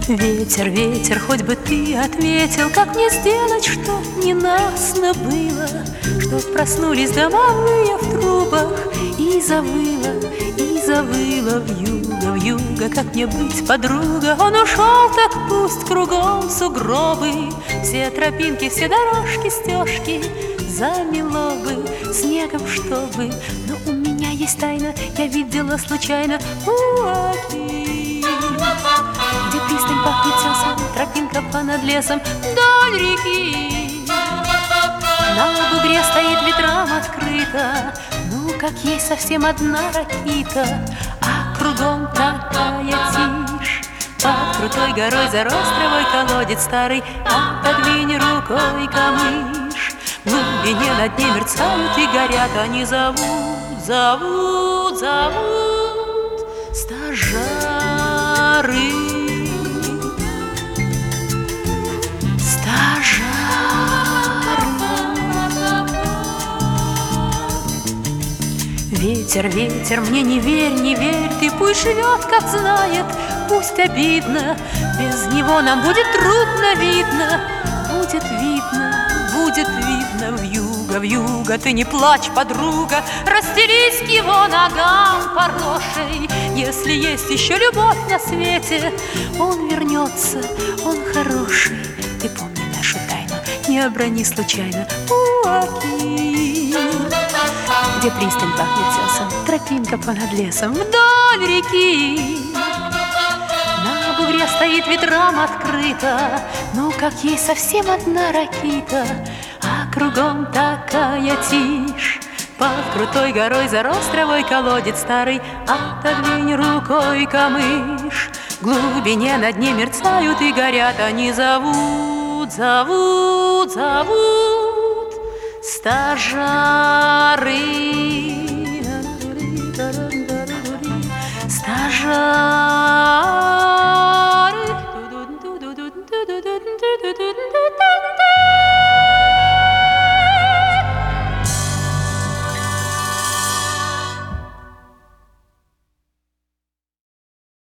Ветер, ветер, хоть бы ты ответил, как мне сделать, чтоб ненастно было, чтоб проснулись домовые в трубах и завыла вьюга, как мне быть, подруга? Он ушел, так пусть кругом сугробы, все тропинки, все дорожки, стежки замело бы снегом, чтобы. Но у меня есть тайна, я видела случайно у Аки, где пристань пахнет тесом, тропинка понад лесом вдоль реки. На бугре стоит ветрам открыто, ну, как есть совсем одна ракита, а кругом такая тишь. Под крутой горой зарос травой колодец старый, отодвинь рукой камыш. В глубине на дне мерцают и горят, они зовут стажары. Ветер, ветер, мне не верь, ты пусть живет, как знает, пусть обидно, без него нам будет трудно, видно, будет видно, вьюга, ты не плачь, подруга, расстелись к его ногам порошей. Если есть еще любовь на свете, он вернется, он хороший. Ты помни нашу тайну, не оброни случайно у Аки, где пристань пахнет тесом, тропинка понад лесом вдоль реки. На бугре стоит ветрам открыто, ну, как есть совсем одна ракита, а кругом такая тишь. Под крутой горой зарос травой колодец старый, отодвинь рукой камыш. В глубине на дне мерцают и горят, они зовут стажары.